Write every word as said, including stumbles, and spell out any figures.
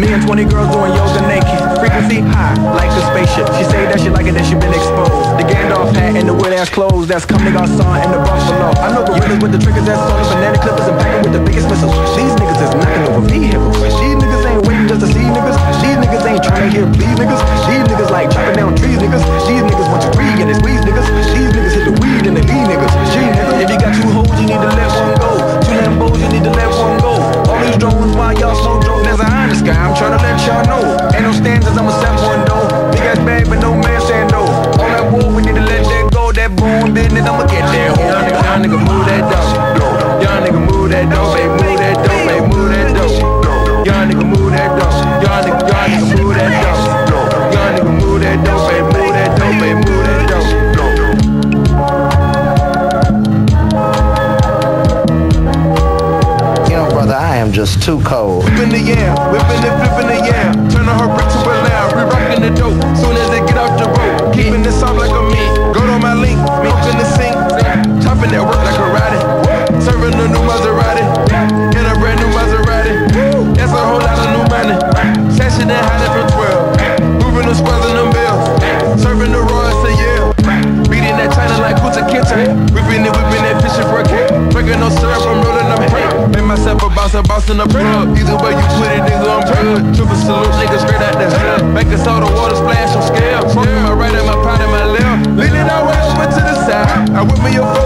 Me and twenty girls doing yoga naked. Frequency high, like a spaceship. She say that she like it, that she been exposed. The Gandalf hat and the weird ass clothes. That's coming out son and the buffalo. I know gorillas with the triggers that's on the banana clippers and packing with the biggest missiles. These niggas is knocking over vehicles. These niggas ain't waiting just to see niggas. These niggas ain't trying to hear please niggas. These niggas like chopping down trees niggas. These niggas want to breathe and they squeeze niggas. These niggas hit the weed and they leave niggas. Gee niggas, if you got two hoes you need to let one go. Two Lambos you need to let one go. All these drones while y'all smoke drones. There's a eye in the sky, I'm trying to let y'all know. Ain't no standards, I'm a seven one though. Big ass bag but no man saying no. All that war we need to let that go. That bone business I'ma get that home. Young nigga, young nigga move that dough. Young nigga move that dough, baby move that dough, baby move that dough. Young nigga move that dough. Young nigga, young nigga move that dough. Young nigga move that dough, baby move that dough, baby move that dough. Brother, I am just too cold. Whipping the yam, whipping and flipping the yam. Turning her brick to a lamb, re-rocking the dope. Soon as they get off the road, keeping it soft like a meat. Go to my link, milk in the sink. Chopping that work like karate. Serving a new Maserati. In a brand new Maserati. That's a whole lot of new money. Sashing and hiding from twelve. Moving the squares and them bills. Serving the raw, say yeah. Beating that China like Kuta Kenta. Whipping it, whipping it, fishing for a cake. Drinking no syrup, I'm rolling them break. Make myself a boss, a boss in the plug. Either way you put it, nigga, I'm good. Triple salute, nigga, straight out the hood. Making soda water splash on scale. Smoking my right and my pot in my left. Leaning our way over to the side. I whip me your